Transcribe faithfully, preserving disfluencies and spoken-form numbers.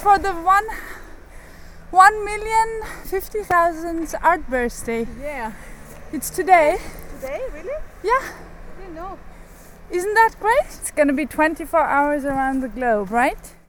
for the one one million fifty thousand art birthday. Yeah. It's today. Today, really? Yeah. I didn't know. Isn't that great? It's gonna be twenty-four hours around the globe, right?